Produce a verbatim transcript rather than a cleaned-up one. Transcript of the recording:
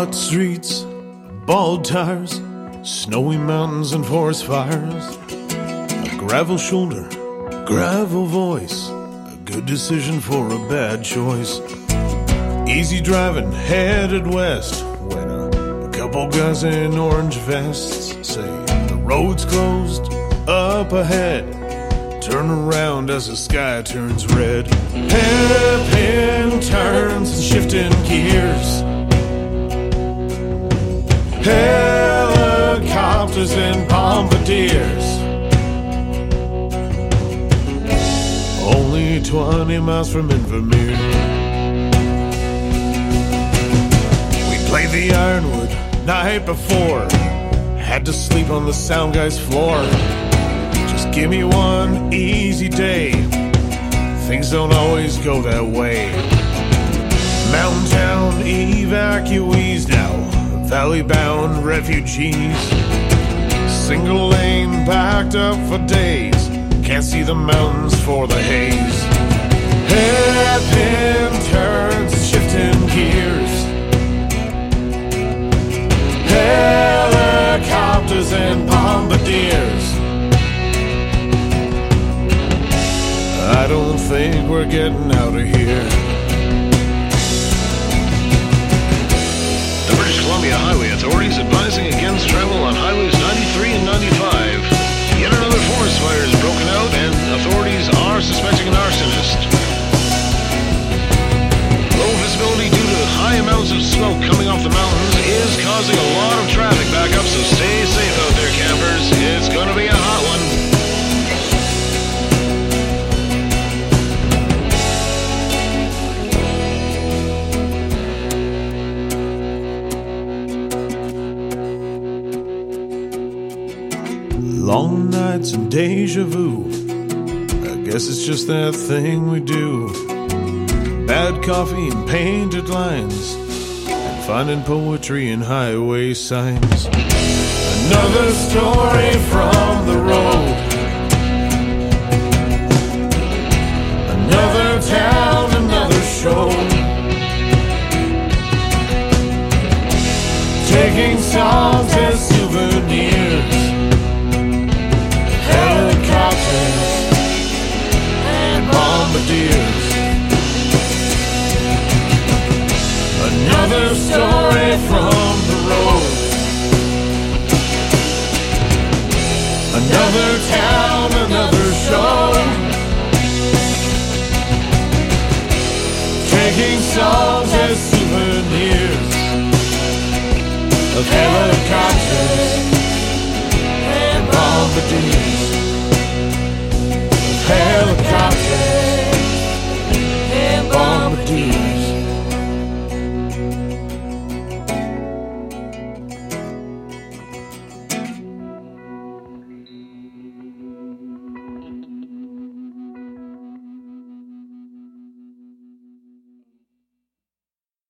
Hot streets, bald tires, snowy mountains and forest fires. A gravel shoulder, gravel voice, a good decision for a bad choice. Easy driving, headed west, when a, a couple guys in orange vests say the road's closed up ahead. Turn around as the sky turns red. Hairpin turns and shifting gears. Helicopters and bombardiers. Only twenty miles from Invermere. We played the Ironwood night before. Had to sleep on the sound guy's floor. Just give me one easy day. Things don't always go that way. Mountain town evacuees now. Valley-bound refugees. Single lane backed up for days. Can't see the mountains for the haze. Hairpin turns, shifting gears. Helicopters and bombardiers. I don't think we're getting out of here. The British Columbia Highway Authorities advising against travel on highways ninety-three and ninety-five. Yet another forest fire has broken out and authorities are suspecting an arsonist. Low visibility due to high amounts of smoke coming off the mountains is causing a lot of traffic backup, so stay safe out there, campers. It's going to be a hot one. Long nights and deja vu. I guess it's just that thing we do. Bad coffee and painted lines, and finding poetry in highway signs. Another story from the road. Another town, another show. Taking songs as souvenirs. Helicopters and bombardiers. Another story from the road. Another town, another show. Taking songs as souvenirs of helicopters and bombardiers.